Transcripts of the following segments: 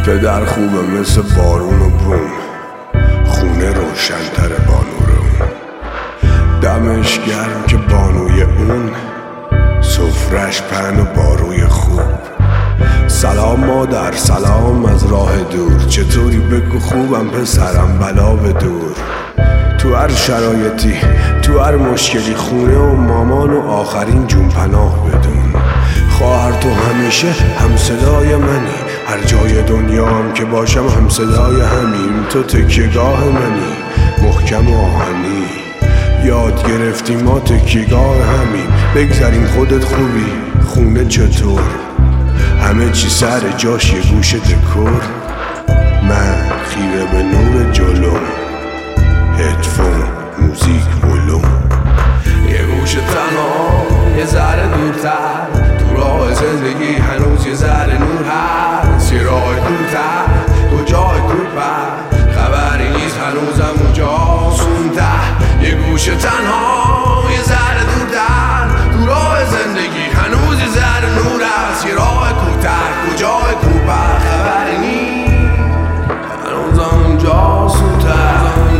پدر خوبه مثل بارون و بوم، خونه روشن‌تر بانو رو. دمش گرم که بانوی اون، سفرش پهن و باروی خوب. سلام مادر، سلام از راه دور، چطوری بگو خوبم پسرم بلا به دور. تو هر شرایطی، تو هر مشکلی، خونه و مامان و آخرین جون پناه بدون. خواهر تو همیشه هم صدای منی، هر جای دنیا هم که باشم هم صدای همین. تو تکیه‌گاه منی، محکم و آهنی، یاد گرفتیم ما تکیه‌گاه همین. بگذاریم خودت خوبی، خونه چطور؟ همه چی سر جاش، یه گوش دکور. من خیره به نور جلو، هدفون موزیک ولوم. یه گوش تنها، یه ذره دورتر، تو راه زندگی هنوز یه ذره نور هست. یه راه دورتر، تو جای دورتر، خبری نیست هنوزم اونجاست اون ته. یه گوش تنها، یه ذره دورتر، تو راه زندگی هنوز یه ذره نور هست. یه راه کوتاه، کجای کوپر، خبری نیست هنوزم اونجاست اون ته.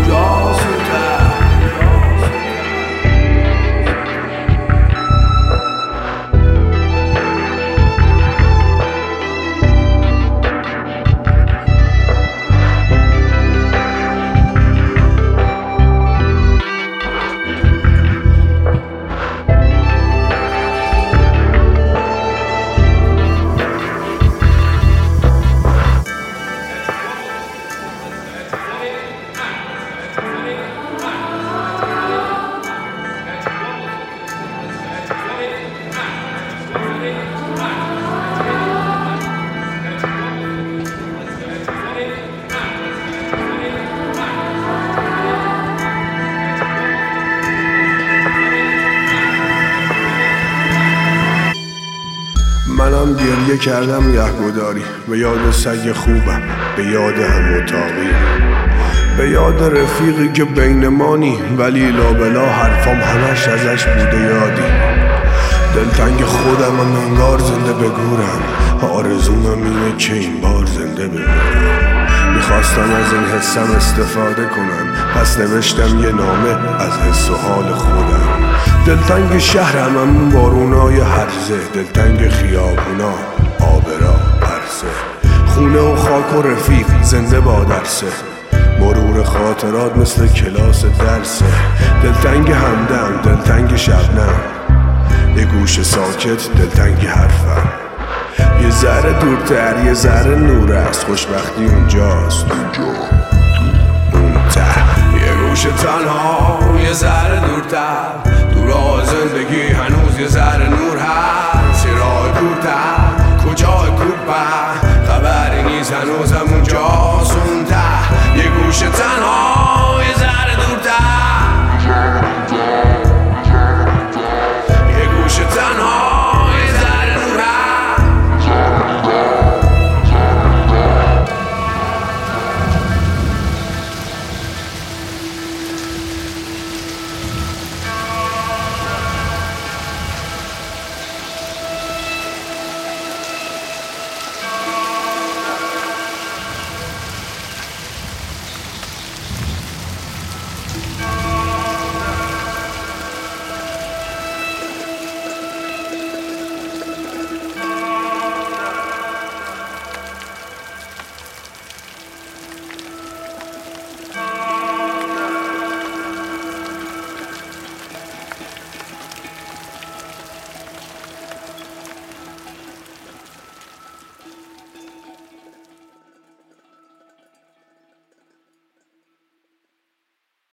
منم گریه کردم یهگداری، به یاد سگ خوبم، به یاد هم اتاقی، به یاد رفیقی که بین مانی، ولی لابلا حرفام همش ازش بوده یادی. دلتنگ خودم هم انگار زنده بگورم، آرزومم اینه که این بار زنده بگورم. میخواستم از این حسم استفاده کنم، پس نوشتم یه نامه از حس و حال خودم. دلتنگ شهرم هم بارونای هرزه، دلتنگ خیابونا آبرا پرسه. خونه و خاک و رفیق زنده با درسه، مرور خاطرات مثل کلاس درسه. دلتنگ همدم، دلتنگ شبنم، یه گوش ساکت، دلتنگ حرفم. یه ذره دورتر، یه ذره نور است، خوشبختی اونجاست اون ته. یه گوش تنها، یه ذره دورتر، تو راه زندگی هنوز یه ذره نور هست.